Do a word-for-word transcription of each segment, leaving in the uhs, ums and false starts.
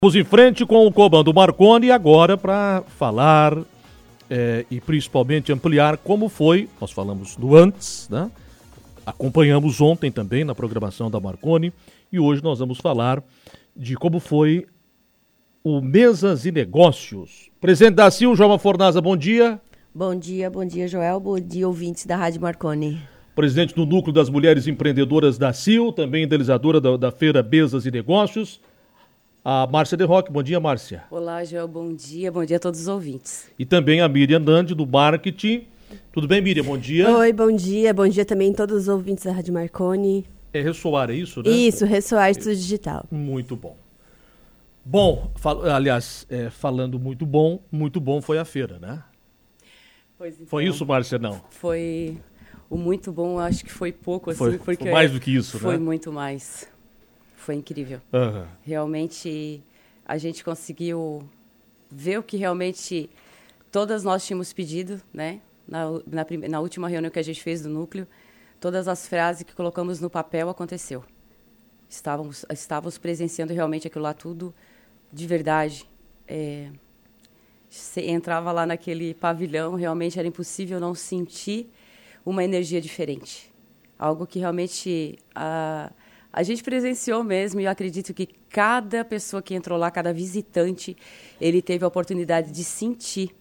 Vamos em frente com o Comando Marconi agora para falar é, e principalmente ampliar como foi, nós falamos do antes, né? Acompanhamos ontem também na programação da Marconi e hoje nós vamos falar de como foi o Mesas e Negócios. Presidente da C I L, Joelma Fornaza, bom dia. Bom dia, bom dia, Joel, bom dia, ouvintes da Rádio Marconi. Presidente do Núcleo das Mulheres Empreendedoras da C I L, também idealizadora da, da Feira Mesas e Negócios, a Márcia De Roque. Bom dia, Márcia. Olá, Joel, bom dia, bom dia a todos os ouvintes. E também a Miriam Nandi, do Marketing. Tudo bem, Miriam? Bom dia. Oi, bom dia, bom dia também a todos os ouvintes da Rádio Marconi. É Ressoar, é isso, né? Isso, Ressoar Estúdio Digital. Muito bom. Bom, fal- aliás, é, falando muito bom, muito bom foi a feira, né? Pois então, Foi isso, Márcia, não? Foi o muito bom, acho que foi pouco, assim, Foi, porque... foi mais do que isso, foi né? Foi muito mais. Foi incrível. Uhum. Realmente, a gente conseguiu ver o que realmente todas nós tínhamos pedido, né? Na, na, prime- na última reunião que a gente fez do núcleo, todas as frases que colocamos no papel aconteceu. Estávamos, estávamos presenciando realmente aquilo lá tudo de verdade. É, você entrava lá naquele pavilhão, realmente era impossível não sentir uma energia diferente. Algo que realmente a, a gente presenciou mesmo, e eu acredito que cada pessoa que entrou lá, cada visitante, ele teve a oportunidade de sentir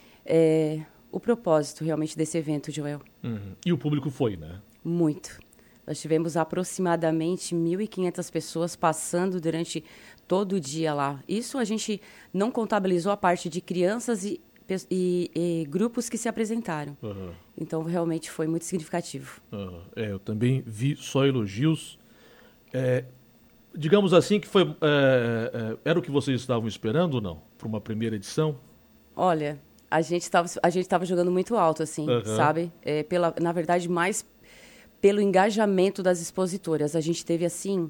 é, o propósito realmente desse evento, Joel. Uhum. E o público foi, né? Muito. Nós tivemos aproximadamente mil e quinhentas pessoas passando durante todo o dia lá. Isso a gente não contabilizou a parte de crianças e, e, e grupos que se apresentaram. Uhum. Então, realmente foi muito significativo. Uhum. É, eu também vi só elogios. É, digamos assim que foi, é, é, era o que vocês estavam esperando ou não? Para uma primeira edição? Olha, a gente estava a gente estava jogando muito alto, assim, uhum. sabe? É, pela, na verdade, mais pelo engajamento das expositoras. A gente teve, assim,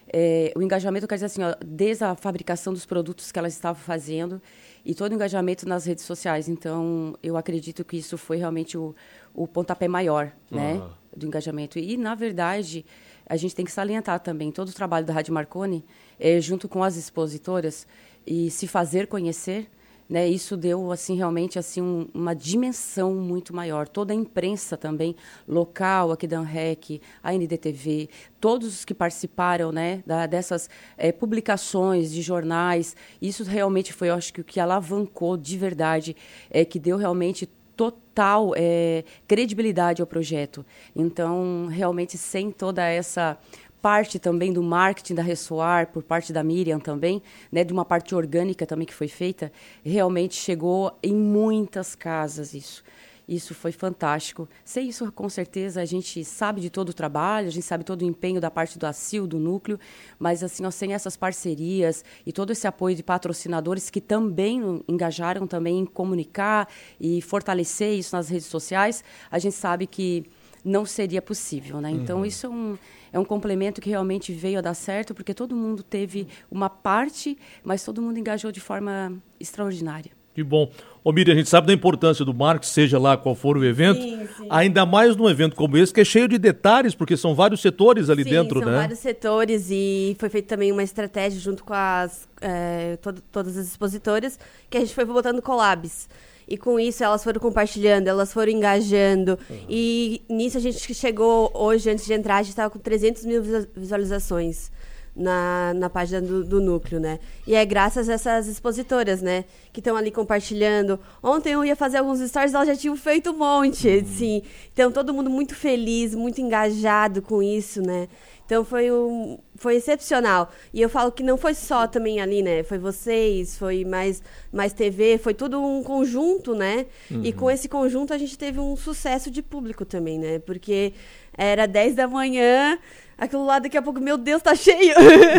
é, o engajamento, quer dizer assim, ó, desde a fabricação dos produtos que elas estavam fazendo e todo o engajamento nas redes sociais. Então, eu acredito que isso foi realmente o, o pontapé maior, né, uhum. do engajamento. E, na verdade, a gente tem que salientar também todo o trabalho da Rádio Marconi, é, junto com as expositoras, e se fazer conhecer, né, isso deu assim realmente assim um, uma dimensão muito maior. Toda a imprensa também local aqui da ANREC, a N D T V, todos os que participaram, né, da, dessas é, publicações de jornais, isso realmente foi, eu acho que o que alavancou de verdade, é que deu realmente total é, credibilidade ao projeto. Então, realmente, sem toda essa parte também do marketing da Ressoar, por parte da Miriam também, né, de uma parte orgânica também que foi feita, realmente chegou em muitas casas isso. Isso foi fantástico. Sem isso, com certeza, a gente sabe de todo o trabalho, a gente sabe todo o empenho da parte do A C I L, do núcleo, mas assim, ó, sem essas parcerias e todo esse apoio de patrocinadores que também engajaram também em comunicar e fortalecer isso nas redes sociais, a gente sabe que não seria possível, né? Então, uhum. isso é um, é um complemento que realmente veio a dar certo, porque todo mundo teve uma parte, mas todo mundo engajou de forma extraordinária. Que bom. Ô Miriam, a gente sabe da importância do marketing, seja lá qual for o evento, sim, sim. Ainda mais num evento como esse, que é cheio de detalhes, porque são vários setores ali sim, dentro, são né? vários setores e foi feita também uma estratégia junto com as, é, todo, todas as expositoras, que a gente foi botando collabs. E com isso elas foram compartilhando, elas foram engajando. Uhum. E nisso a gente chegou hoje, antes de entrar, a gente estava com trezentas mil visualizações na, na página do, do núcleo, né? E é graças a essas expositoras, né? Que estão ali compartilhando. Ontem eu ia fazer alguns stories, elas já tinham feito um monte, uhum. assim. Então todo mundo muito feliz, muito engajado com isso, né? Então foi, um, foi excepcional. E eu falo que não foi só também ali, né? Foi vocês, foi mais, mais T V, foi tudo um conjunto, né? Uhum. E com esse conjunto a gente teve um sucesso de público também, né? Porque era dez da manhã, aquilo lá daqui a pouco, meu Deus, tá cheio!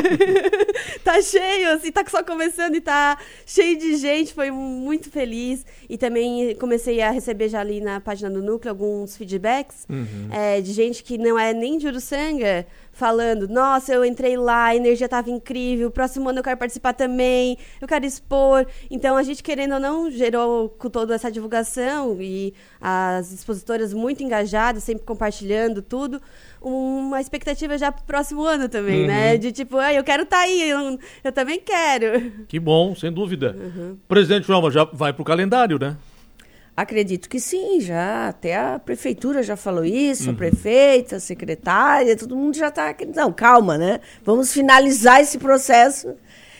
Tá cheio, assim, tá só começando e tá cheio de gente, foi muito feliz. E também comecei a receber já ali na página do núcleo alguns feedbacks uhum. é, de gente que não é nem de Uruçanga, falando, nossa, eu entrei lá, a energia estava incrível, próximo ano eu quero participar também, eu quero expor. Então, a gente, querendo ou não, gerou com toda essa divulgação e as expositoras muito engajadas, sempre compartilhando tudo, uma expectativa já pro próximo ano também, uhum. né? De tipo, ah, eu quero estar tá aí, eu, eu também quero. Que bom, sem dúvida. Uhum. Presidente Joelma, já vai pro calendário, né? Acredito que sim, já. Até a prefeitura já falou isso, uhum. a prefeita, a secretária, todo mundo já está... Não, calma, né? Vamos finalizar esse processo.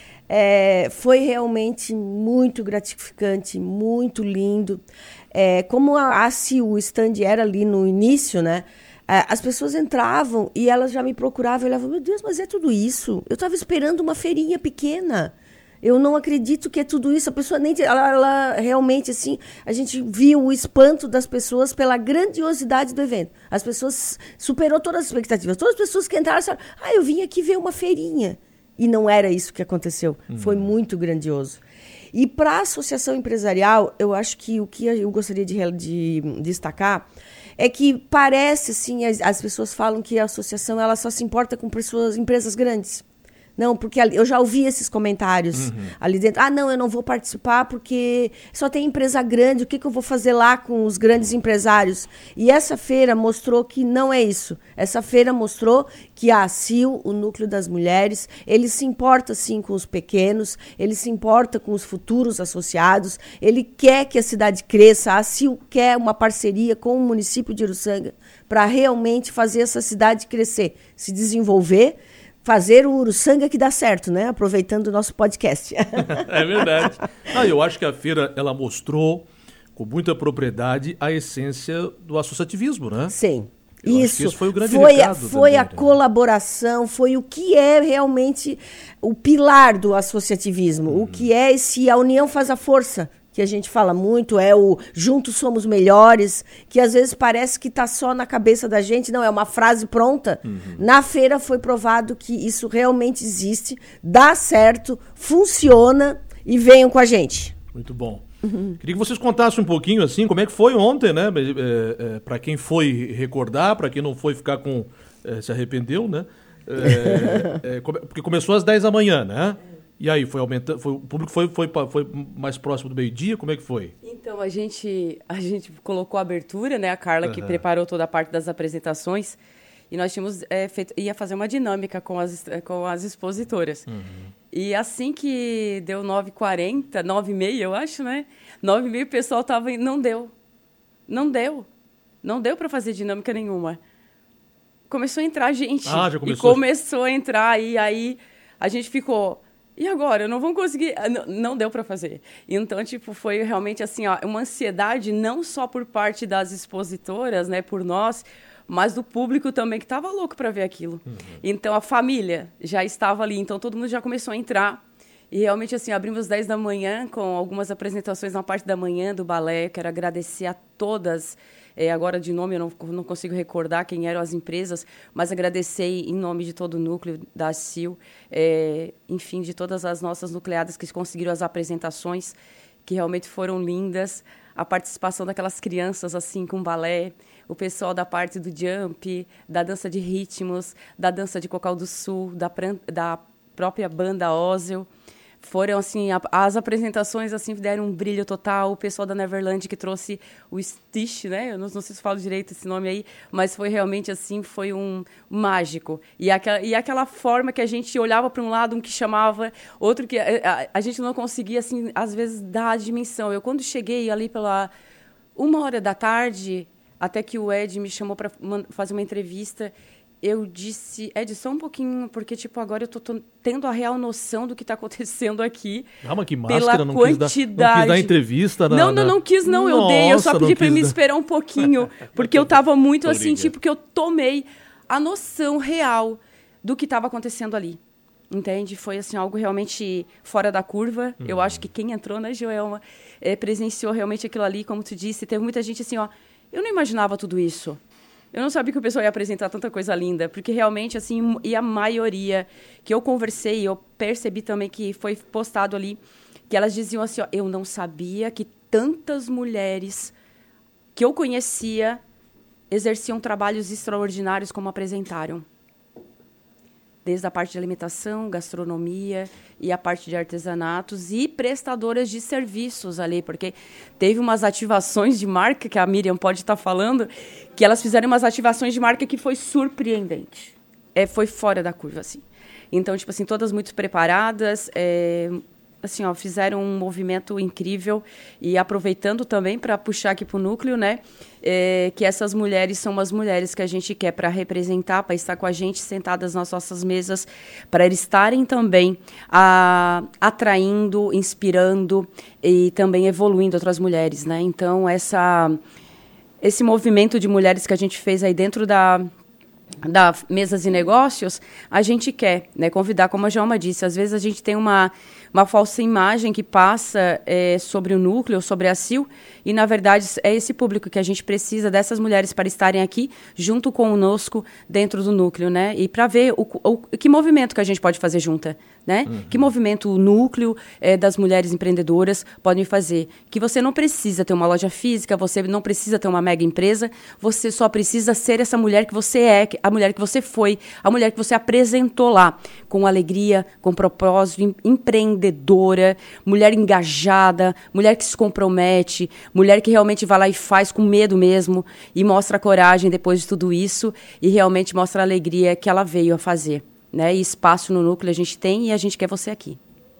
É, foi realmente muito gratificante, muito lindo. É, como a, a, se o stand era ali no início, né? É, as pessoas entravam e elas já me procuravam e olhavam, meu Deus, mas é tudo isso? Eu estava esperando uma feirinha pequena. Eu não acredito que é tudo isso. A pessoa nem... Ela, ela realmente, assim, a gente viu o espanto das pessoas pela grandiosidade do evento. As pessoas... Superou todas as expectativas. Todas as pessoas que entraram disseram, ah, eu vim aqui ver uma feirinha. E não era isso que aconteceu. Uhum. Foi muito grandioso. E para a associação empresarial, eu acho que o que eu gostaria de, de destacar é que parece, assim, as, as pessoas falam que a associação ela só se importa com pessoas, empresas grandes. Não, porque ali, eu já ouvi esses comentários uhum. ali dentro. Ah, não, eu não vou participar porque só tem empresa grande. O que, que eu vou fazer lá com os grandes empresários? E essa feira mostrou que não é isso. Essa feira mostrou que a ACIL, o Núcleo das Mulheres, ele se importa, sim, com os pequenos, ele se importa com os futuros associados, ele quer que a cidade cresça. A ACIL quer uma parceria com o município de Uruçanga para realmente fazer essa cidade crescer, se desenvolver, fazer o Uruçanga que dá certo, né? Aproveitando o nosso podcast. É verdade. Ah, eu acho que a feira, ela mostrou com muita propriedade a essência do associativismo, né? Sim. Eu isso. Acho que esse foi o grande foi recado a, foi também, a né? colaboração, foi o que é realmente o pilar do associativismo, uhum. o que é esse a união faz a força, que a gente fala muito, é o juntos somos melhores, que às vezes parece que está só na cabeça da gente, não, é uma frase pronta. Uhum. Na feira foi provado que isso realmente existe, dá certo, funciona e venham com a gente. Muito bom. Uhum. Queria que vocês contassem um pouquinho, assim, como é que foi ontem, né? É, é, para quem foi recordar, para quem não foi ficar com... É, se arrependeu, né? É, é, porque começou às dez da manhã, né? E aí, foi aumentando, foi, o público foi, foi, foi mais próximo do meio-dia? Como é que foi? Então, a gente, a gente colocou a abertura, né? A Carla uhum. que preparou toda a parte das apresentações. E nós tínhamos é, feito, ia fazer uma dinâmica com as, com as expositoras. Uhum. E assim que deu nove e quarenta, nove e meia, eu acho, né? nove e meia o pessoal tava... Não deu. Não deu. Não deu para fazer dinâmica nenhuma. Começou a entrar gente. Ah, já começou. E começou a entrar. E aí a gente ficou... E agora? Não vamos conseguir... Não, não deu para fazer. Então, tipo, foi realmente assim, ó, uma ansiedade não só por parte das expositoras, né? Por nós... mas do público também, que estava louco para ver aquilo. Uhum. Então, a família já estava ali, então todo mundo já começou a entrar. E realmente, assim, abrimos às dez da manhã, com algumas apresentações na parte da manhã do balé. Quero agradecer a todas. É, agora, de nome, eu não, não consigo recordar quem eram as empresas, mas agradecer em nome de todo o núcleo da ACIL, é, enfim, de todas as nossas nucleadas que conseguiram as apresentações, que realmente foram lindas. A participação daquelas crianças, assim, com balé, o pessoal da parte do jump, da dança de ritmos, da dança de Cocal do Sul, da, da própria banda Ozel. Foram, assim, a, as apresentações, assim, deram um brilho total. O pessoal da Neverland que trouxe o Stitch, né? Eu não, não sei se falo direito esse nome aí, mas foi realmente, assim, foi um mágico. E aquela, e aquela forma que a gente olhava para um lado, um que chamava, outro que... A, a, a gente não conseguia, assim, às vezes, dar a dimensão. Eu, quando cheguei ali pela uma hora da tarde, até que o Ed me chamou para fazer uma entrevista... Eu disse, Ed, só um pouquinho, porque, tipo, agora eu tô, tô tendo a real noção do que tá acontecendo aqui. Ah, mas que máscara, pela não quantidade. Quis dar, não quis dar entrevista? Na, não, não, não quis, não, eu Nossa, dei. Eu só pedi para ele me dar. esperar um pouquinho, porque eu tava muito Tô assim, ligado. tipo, que eu tomei a noção real do que estava acontecendo ali. Entende? Foi, assim, algo realmente fora da curva. Hum. Eu acho que quem entrou, né, Joelma, é, presenciou realmente aquilo ali, como tu disse. Teve muita gente assim, ó, eu não imaginava tudo isso. Eu não sabia que o pessoal ia apresentar tanta coisa linda, porque realmente, assim, e a maioria que eu conversei, eu percebi também que foi postado ali, que elas diziam assim, ó, eu não sabia que tantas mulheres que eu conhecia exerciam trabalhos extraordinários como apresentaram. desde a parte de alimentação, gastronomia e a parte de artesanatos e prestadoras de serviços ali, porque teve umas ativações de marca, que a Miriam pode estar falando, que elas fizeram umas ativações de marca que foi surpreendente. É, foi fora da curva, assim. Então, tipo assim, todas muito preparadas, é, assim, ó, fizeram um movimento incrível e aproveitando também para puxar aqui para o núcleo, né, é, que essas mulheres são as mulheres que a gente quer para representar, para estar com a gente sentadas nas nossas mesas, para eles estarem também a, atraindo, inspirando e também evoluindo outras mulheres, né? Então, essa, esse movimento de mulheres que a gente fez aí dentro da... da mesas e negócios, a gente quer, né, convidar, como a Joelma disse, às vezes a gente tem uma, uma falsa imagem que passa é, sobre o núcleo, sobre a C I L, e, na verdade, é esse público que a gente precisa dessas mulheres para estarem aqui junto conosco dentro do núcleo, né, e para ver o, o, que movimento que a gente pode fazer junta, né, uhum. Que movimento o núcleo é, das mulheres empreendedoras podem fazer, que você não precisa ter uma loja física, você não precisa ter uma mega empresa, você só precisa ser essa mulher que você é, a mulher que você foi, a mulher que você apresentou lá, com alegria, com propósito, em, empreendedora, mulher engajada, mulher que se compromete, mulher que realmente vai lá e faz com medo mesmo, e mostra a coragem depois de tudo isso, e realmente mostra a alegria que ela veio a fazer, né? E espaço no núcleo a gente tem e a gente quer você aqui.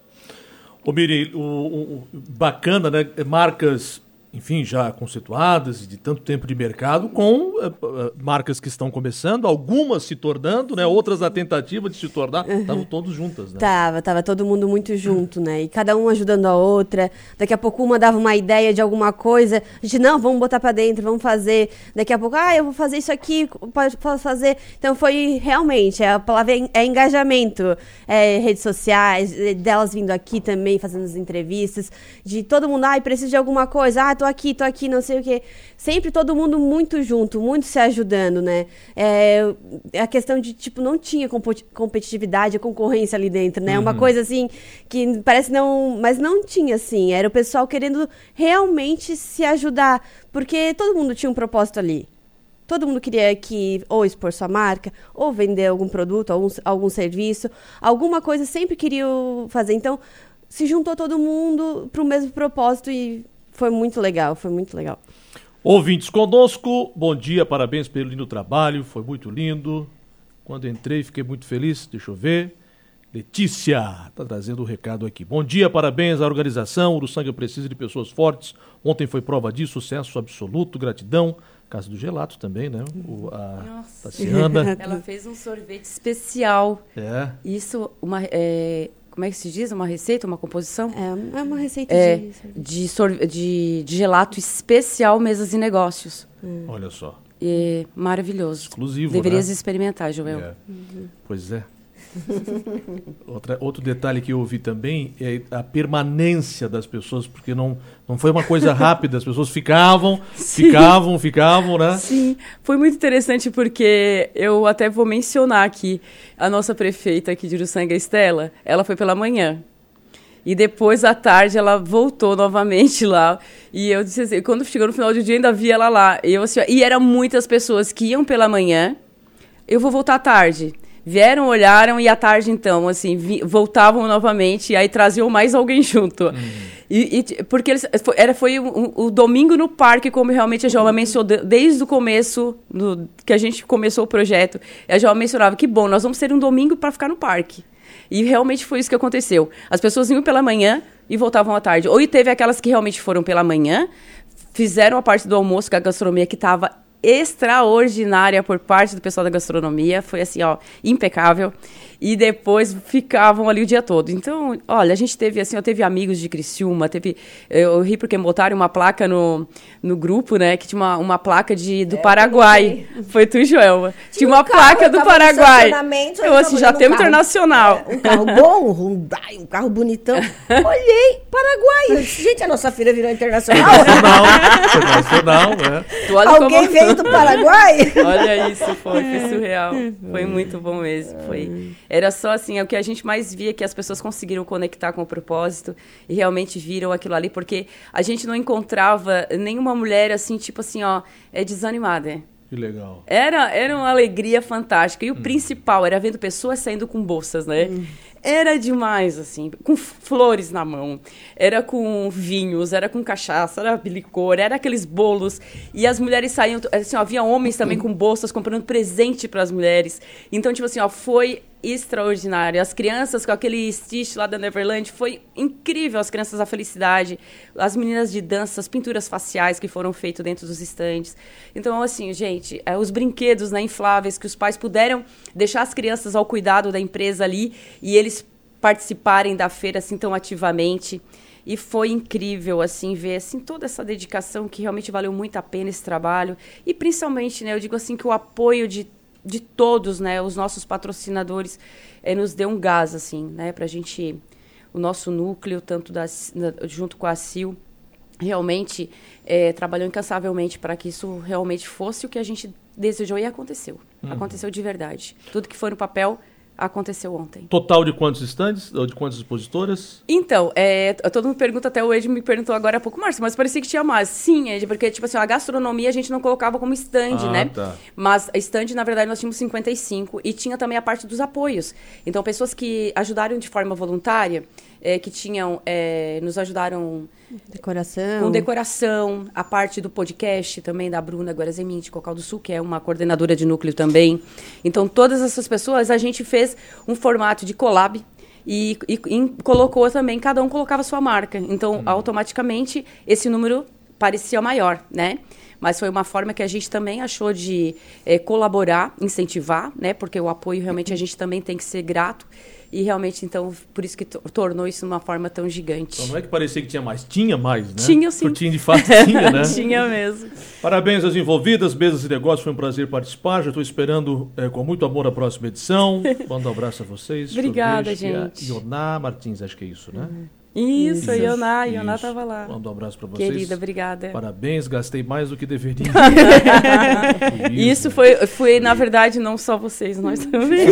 Ô Miri, o, o, bacana, né? Marcas, enfim, já conceituadas, de tanto tempo de mercado, com uh, uh, marcas que estão começando, algumas se tornando, né? Outras na tentativa de se tornar, estavam uhum. todos juntas, né? Tava, tava todo mundo muito junto, né? E cada um ajudando a outra. Daqui a pouco uma dava uma ideia de alguma coisa, a gente, não, vamos botar pra dentro, vamos fazer. Daqui a pouco, ah, eu vou fazer isso aqui, posso fazer. Então foi realmente, a palavra é engajamento, é, redes sociais, delas vindo aqui também, fazendo as entrevistas, de todo mundo, ah, preciso de alguma coisa, ah, tô aqui, tô aqui, não sei o quê. Sempre todo mundo muito junto, muito se ajudando, né? É, a questão de, tipo, não tinha competitividade, concorrência ali dentro, né? Uhum. Uma coisa, assim, que parece não... Mas não tinha, assim. Era o pessoal querendo realmente se ajudar, porque todo mundo tinha um propósito ali. Todo mundo queria que ou expor sua marca, ou vender algum produto, algum, algum serviço. Alguma coisa sempre queria fazer. Então, se juntou todo mundo para o mesmo propósito e... Foi muito legal, foi muito legal. Ouvintes conosco, bom dia, parabéns pelo lindo trabalho, foi muito lindo. Quando entrei, fiquei muito feliz, deixa eu ver. Letícia está trazendo o um recado aqui. Bom dia, parabéns à organização, Uruçanga precisa de pessoas fortes. Ontem foi prova disso, sucesso absoluto, gratidão. Casa do Gelato também, né? O, a Nossa. Tassiana. Ela fez um sorvete especial. É. Isso, uma... É... Como é que se diz? Uma receita, uma composição? É, é uma receita é, de, de, sorve- de, de gelato especial, mesas e negócios. Hum. Olha só. É maravilhoso. Exclusivo, Deverias né? experimentar, Joel. É. Uhum. Pois é. Outra, outro detalhe que eu ouvi também é a permanência das pessoas, porque não, não foi uma coisa rápida, as pessoas ficavam, Sim. ficavam, ficavam, né? Sim, foi muito interessante porque eu até vou mencionar aqui, a nossa prefeita aqui de Uruçanga, Estela, ela foi pela manhã. E depois, à tarde, ela voltou novamente lá. E eu disse assim, quando chegou no final do dia, ainda vi ela lá. E, eu, assim, e eram muitas pessoas que iam pela manhã, eu vou voltar à tarde. Vieram, olharam e à tarde, então, assim, vi, voltavam novamente e aí traziam mais alguém junto. Hum. E, e, porque eles, foi, era, foi o, o domingo no parque, como realmente a Joelma mencionou, desde o começo, no, que a gente começou o projeto, a Joelma mencionava que, bom, nós vamos ter um domingo para ficar no parque. E realmente foi isso que aconteceu. As pessoas iam pela manhã e voltavam à tarde. Ou teve aquelas que realmente foram pela manhã, fizeram a parte do almoço com a gastronomia que estava extraordinária por parte do pessoal da gastronomia, foi assim, ó, impecável, e depois ficavam ali o dia todo. Então, olha, a gente teve assim, eu teve amigos de Criciúma, teve, eu ri porque botaram uma placa no, no grupo, né, que tinha uma, uma placa de, do é, Paraguai, foi tu, Joelma, tinha, tinha uma um carro, placa do Paraguai, eu assim, já temos internacional. É, um carro bom, um Hyundai, um carro bonitão, olhei, Paraguai, gente, a nossa feira virou internacional. Internacional, né? Alguém como... veio do Paraguai? Olha isso, foi, foi surreal. Foi muito bom mesmo. Foi. Era só assim, é o que a gente mais via, que as pessoas conseguiram conectar com o propósito e realmente viram aquilo ali, porque a gente não encontrava nenhuma mulher assim, tipo assim, ó, é desanimada. Que legal. Era, era uma alegria fantástica. E o hum. principal era vendo pessoas saindo com bolsas, né? Hum. Era demais, assim, com flores na mão, era com vinhos, era com cachaça, era licor, era aqueles bolos. E as mulheres saíam, assim, ó, havia homens também com bolsas comprando presente para as mulheres. Então, tipo assim, ó, foi extraordinário. As crianças com aquele Stitch lá da Neverland, foi incrível. As crianças da felicidade, as meninas de dança, as pinturas faciais que foram feitas dentro dos estandes. Então, assim, gente, é, os brinquedos, né, infláveis que os pais puderam deixar as crianças ao cuidado da empresa ali e eles participarem da feira assim tão ativamente. E foi incrível, assim, ver assim, toda essa dedicação que realmente valeu muito a pena esse trabalho. E principalmente, né, eu digo assim, que o apoio de de todos, né, os nossos patrocinadores, eh, nos deu um gás, assim, né, pra gente, o nosso núcleo, tanto da, junto com a C I L, realmente eh, trabalhou incansavelmente para que isso realmente fosse o que a gente desejou e aconteceu. Uhum. Aconteceu de verdade. Tudo que foi no papel aconteceu ontem. Total de quantos estandes? De quantas expositoras? Então, é, todo mundo pergunta, até o Ed me perguntou agora há pouco, Márcio, mas parecia que tinha mais. Sim, Ed, porque tipo assim, a gastronomia a gente não colocava como stand, ah, né? Tá. Mas a stand, na verdade, nós tínhamos cinquenta e cinco e tinha também a parte dos apoios. Então, pessoas que ajudaram de forma voluntária, é, que tinham, é, nos ajudaram... Decoração. Com decoração, a parte do podcast também da Bruna Guarazemim, de Cocal do Sul, que é uma coordenadora de núcleo também. Então, todas essas pessoas, a gente fez um formato de collab e, e, e colocou também, cada um colocava a sua marca. Então, hum. automaticamente, esse número parecia maior, né? Mas foi uma forma que a gente também achou de é, colaborar, incentivar, né? Porque o apoio, realmente, a gente também tem que ser grato. E realmente, então, por isso que tornou isso uma forma tão gigante. Então não é que parecia que tinha mais, tinha mais, né? Tinha sim. Porque tinha de fato, tinha, né? Tinha mesmo. Parabéns às envolvidas, mesas e negócios, foi um prazer participar. Já estou esperando é, com muito amor a próxima edição. Mando um abraço a vocês. Obrigada, gente. Ioná Martins, acho que é isso, né? Uhum. Isso, isso, Ioná, Ioná estava lá. Mando um abraço para vocês. Querida, obrigada. Parabéns, gastei mais do que deveria. Isso foi, foi, na verdade, não só vocês, nós também.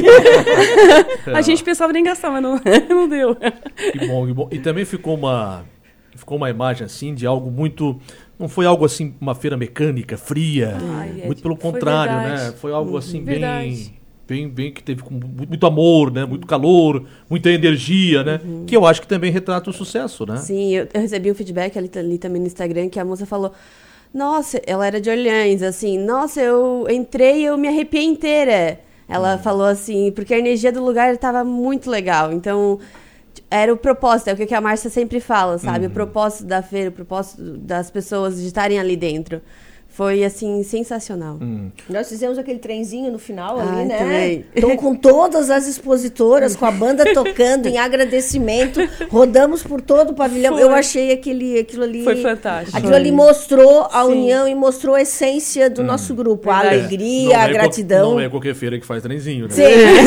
A gente pensava em gastar, mas não, não deu. Que bom, que bom. E também ficou uma, ficou uma imagem assim de algo muito... Não foi algo assim, uma feira mecânica, fria. Ai, muito é, pelo contrário, né? Foi algo assim verdade. bem... Bem, bem que teve com muito amor, né? Muito calor, muita energia, né? Uhum. Que eu acho que também retrata o sucesso, né? Sim, eu, eu recebi um feedback ali, ali também no Instagram que a moça falou, nossa, ela era de Orleans, assim, nossa, eu entrei e eu me arrepiei inteira. Ela uhum. falou assim, porque a energia do lugar estava muito legal, então era o propósito, é o que a Márcia sempre fala, sabe? Uhum. O propósito da feira, o propósito das pessoas de estarem ali dentro. Foi, assim, sensacional. Hum. Nós fizemos aquele trenzinho no final ali, Ai, né? Também. Então, com todas as expositoras, com a banda tocando em agradecimento, rodamos por todo o pavilhão. Foi. Eu achei aquele, aquilo ali... Foi fantástico. Aquilo Foi. ali mostrou a Sim. união e mostrou a essência do hum. nosso grupo. A Verdade. alegria, não a é gratidão. Não é qualquer feira que faz trenzinho, né? Sim,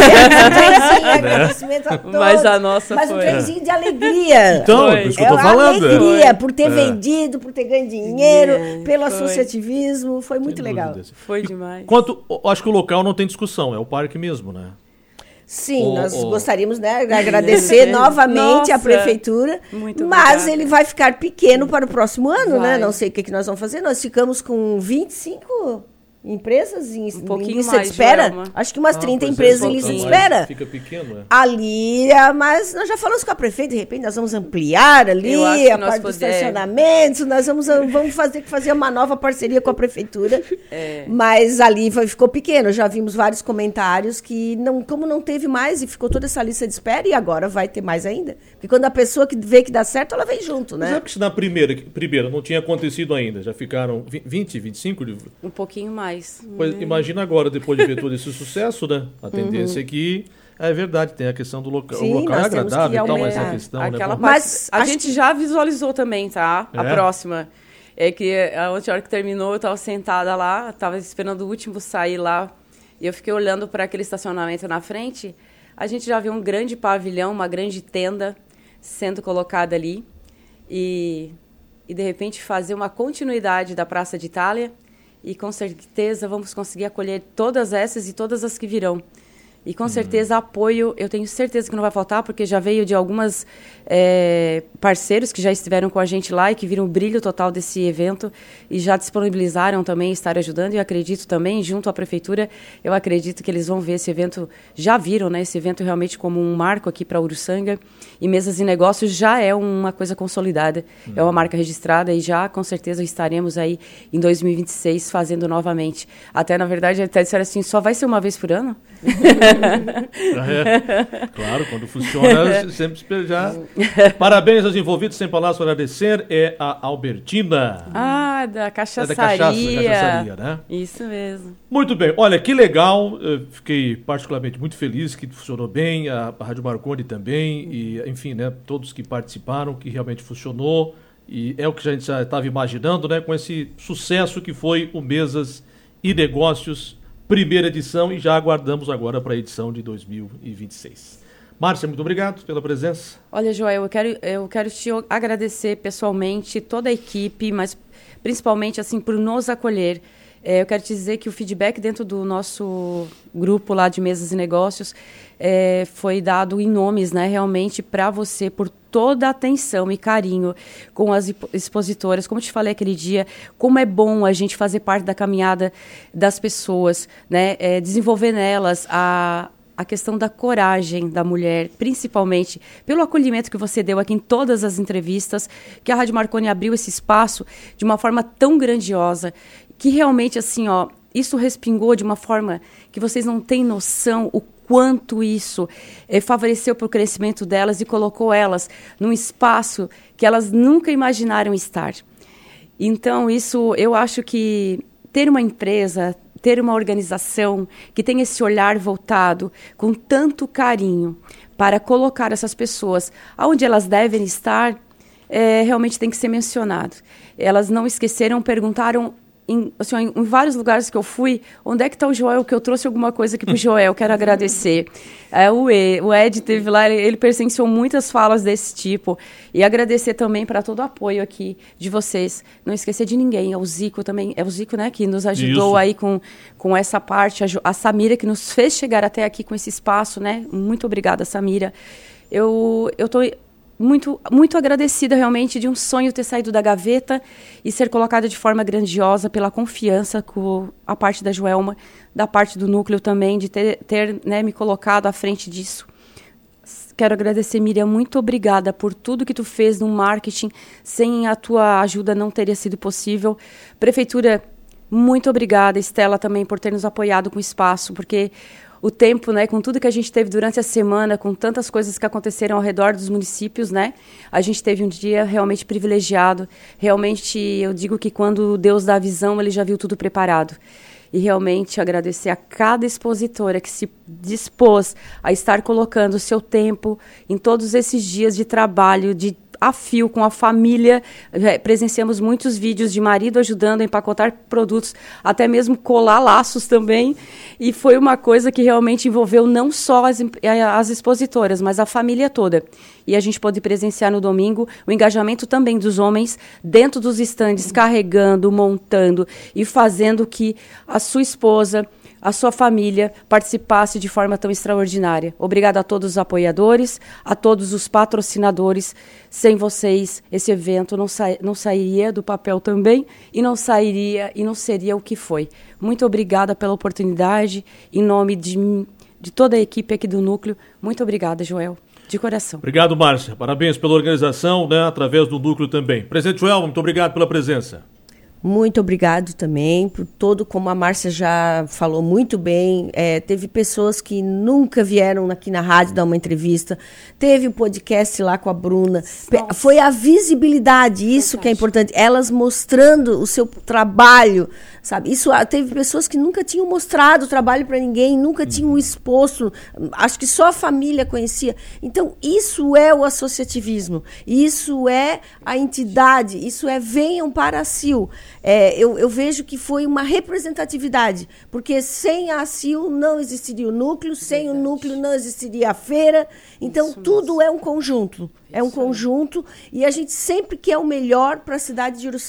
é trenzinho, agradecimento a todos. Mas a nossa Mas foi. um trenzinho de alegria. Então, Foi. é isso que É eu tô uma falando. alegria É. por ter É. vendido, por ter ganho dinheiro, É. pelo Foi. associativismo. Foi muito Sem legal. dúvidas. Foi demais. Quanto, eu acho que o local não tem discussão, é o parque mesmo, né? Sim, O- nós o- gostaríamos, né, de agradecer novamente Nossa, a prefeitura, muito mas obrigada. ele vai ficar pequeno para o próximo ano, né? Vai. Não sei o que, que nós vamos fazer. Nós ficamos com vinte e cinco empresas em, Um pouquinho em lista mais, de espera. Joelma. Acho que umas Ah, trinta pois é, empresas em falta lista de mais, espera. Fica pequeno, é. Ali, ah, mas nós já falamos com a prefeita, de repente nós vamos ampliar ali Eu acho que a nós parte dos poder- estacionamentos, nós vamos, vamos fazer que fazer uma nova parceria com a prefeitura. É. Mas ali foi- ficou pequeno, já vimos vários comentários que não, como não teve mais e ficou toda essa lista de espera e agora vai ter mais ainda. Porque quando a pessoa que vê que dá certo, ela vem junto, Mas né? é porque se na primeira, primeira não tinha acontecido ainda, já ficaram vi- vinte, vinte e cinco? De- Um pouquinho mais. Pois, imagina agora, depois de ver todo esse sucesso, né? A tendência Uhum. é que, é verdade, tem a questão do local. Sim, o local é nós temos agradável que e tal, mas aumentar. essa questão, Aquela né? parte, Mas a acho gente que- já visualizou também, tá? A É? próxima. É que a outra hora que terminou, eu tava sentada lá, tava esperando o último sair lá, e eu fiquei olhando para aquele estacionamento na frente. A gente já viu um grande pavilhão, uma grande tenda sendo colocada ali, e, e de repente fazer uma continuidade da Praça de Itália, e com certeza vamos conseguir acolher todas essas e todas as que virão. E com certeza apoio, eu tenho certeza que não vai faltar, porque já veio de algumas é, parceiros que já estiveram com a gente lá e que viram o brilho total desse evento e já disponibilizaram também estar ajudando. E eu acredito também, junto à prefeitura, eu acredito que eles vão ver esse evento, já viram, né, esse evento realmente como um marco aqui para Uruçanga. E mesas e negócios já é uma coisa consolidada, uhum. é uma marca registrada e já com certeza estaremos aí em dois mil e vinte e seis fazendo novamente. Até, na verdade, até disseram assim, só vai ser uma vez por ano? É, claro, quando funciona, sempre já. Parabéns aos envolvidos, sem palavras para agradecer. É a Albertina. Ah, da cachaçaria. É da cachaça, da cachaçaria, né? Isso mesmo. Muito bem, olha, que legal. Eu fiquei particularmente muito feliz que funcionou bem, a, a Rádio Marconi também, e enfim, né, todos que participaram, que realmente funcionou. E é o que a gente já estava imaginando, né, com esse sucesso que foi o Mesas e Negócios, primeira edição, e já aguardamos agora para a edição de dois mil e vinte e seis. Márcia, muito obrigado pela presença. Olha, Joel, eu quero, eu quero te agradecer pessoalmente, toda a equipe, mas principalmente assim por nos acolher. É, eu quero te dizer que o feedback dentro do nosso grupo lá de Mesas e Negócios é, foi dado em nomes, né, realmente para você, por toda a atenção e carinho com as expositoras. Como eu te falei aquele dia, como é bom a gente fazer parte da caminhada das pessoas, né, é, desenvolver nelas a... a questão da coragem da mulher, principalmente pelo acolhimento que você deu aqui em todas as entrevistas, que a Rádio Marconi abriu esse espaço de uma forma tão grandiosa, que realmente, assim, ó, isso respingou de uma forma que vocês não têm noção o quanto isso eh, favoreceu para o crescimento delas e colocou elas num espaço que elas nunca imaginaram estar. Então, isso, eu acho que ter uma empresa, ter uma organização que tem esse olhar voltado com tanto carinho para colocar essas pessoas onde elas devem estar, é, realmente tem que ser mencionado. Elas não esqueceram, perguntaram em, assim, em vários lugares que eu fui, onde é que está o Joel, que eu trouxe alguma coisa aqui para o Joel, quero agradecer. É, o, Ed, o Ed teve lá, ele, ele presenciou muitas falas desse tipo, e agradecer também para todo o apoio aqui de vocês. Não esquecer de ninguém, é o Zico também, é o Zico, né, que nos ajudou Isso. aí com, com essa parte, a, a Samira, que nos fez chegar até aqui com esse espaço, né, muito obrigada, Samira. Eu estou... Muito, muito agradecida realmente de um sonho ter saído da gaveta e ser colocada de forma grandiosa pela confiança com a parte da Joelma, da parte do núcleo também, de ter, ter né, me colocado à frente disso. Quero agradecer, Miriam, muito obrigada por tudo que tu fez no marketing. Sem a tua ajuda não teria sido possível. Prefeitura, muito obrigada. Estela também por ter nos apoiado com o espaço, porque... o tempo, né, com tudo que a gente teve durante a semana, com tantas coisas que aconteceram ao redor dos municípios, né, a gente teve um dia realmente privilegiado. Realmente, eu digo que quando Deus dá a visão, ele já viu tudo preparado. E realmente agradecer a cada expositora que se dispôs a estar colocando o seu tempo em todos esses dias de trabalho, de a fio com a família. Presenciamos muitos vídeos de marido ajudando a empacotar produtos, até mesmo colar laços também, e foi uma coisa que realmente envolveu não só as, as expositoras, mas a família toda. E a gente pôde presenciar no domingo o engajamento também dos homens dentro dos estandes, carregando, montando e fazendo que a sua esposa, a sua família participasse de forma tão extraordinária. Obrigada a todos os apoiadores, a todos os patrocinadores. Sem vocês, esse evento não, sa- não sairia do papel também e não sairia e não seria o que foi. Muito obrigada pela oportunidade, em nome de, de toda a equipe aqui do Núcleo. Muito obrigada, Joel, de coração. Obrigado, Márcia. Parabéns pela organização, né, através do Núcleo também. Presidente Joel, muito obrigado pela presença. Muito obrigado também por todo, como a Márcia já falou muito bem, é, teve pessoas que nunca vieram aqui na rádio dar uma entrevista, teve um podcast lá com a Bruna. Nossa. Foi a visibilidade, isso que é importante, elas mostrando o seu trabalho, sabe? Isso, teve pessoas que nunca tinham mostrado o trabalho para ninguém, nunca tinham exposto, acho que só a família conhecia. Então, isso é o associativismo, isso é a entidade, isso é venham para a C I L. É, eu, eu vejo que foi uma representatividade, porque sem a C I L não existiria o núcleo, sem Verdade. o núcleo não existiria a feira, então Isso tudo mesmo. é um conjunto, Isso é um conjunto, e a gente sempre quer o melhor para a cidade de Uruçanga.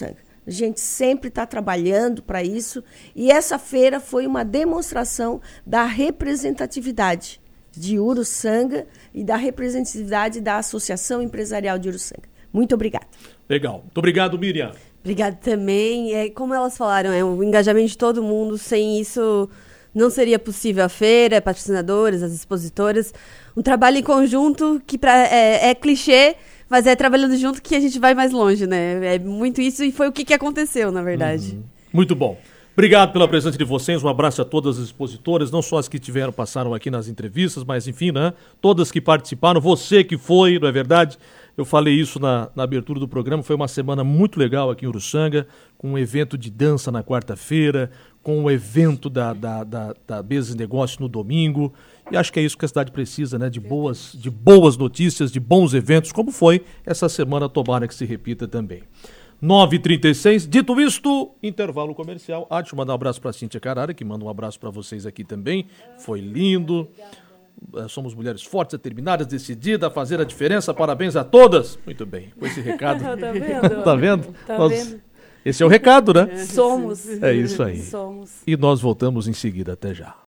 A gente sempre está trabalhando para isso. E essa feira foi uma demonstração da representatividade de Uruçanga e da representatividade da Associação Empresarial de Uruçanga. Muito obrigada. Legal. Muito obrigado, Miriam. Obrigada também. É, como elas falaram, é o engajamento de todo mundo. Sem isso, não seria possível a feira, patrocinadores, as expositoras. Um trabalho em conjunto que pra, é, é clichê, mas é trabalhando junto que a gente vai mais longe, né? É muito isso e foi o que, que aconteceu, na verdade. Uhum. Muito bom. Obrigado pela presença de vocês, um abraço a todas as expositoras, não só as que tiveram, passaram aqui nas entrevistas, mas enfim, né? Todas que participaram, você que foi, não é verdade? Eu falei isso na, na abertura do programa, foi uma semana muito legal aqui em Uruçanga, com um evento de dança na quarta-feira, com o um evento da, da, da, da Business Negócio no domingo, e acho que é isso que a cidade precisa, né? De boas, de boas notícias, de bons eventos, como foi essa semana, tomara que se repita também. nove e trinta e seis, dito isto, intervalo comercial. Ah, deixa eu mandar um abraço para a Cíntia Carara, que manda um abraço para vocês aqui também. Foi lindo. Somos mulheres fortes, determinadas, decididas a fazer a diferença. Parabéns a todas. Muito bem, com esse recado. Tá vendo? Tá vendo? Tá Nós... vendo? Esse é o recado, né? Somos. É isso aí. Somos. E nós voltamos em seguida. Até já.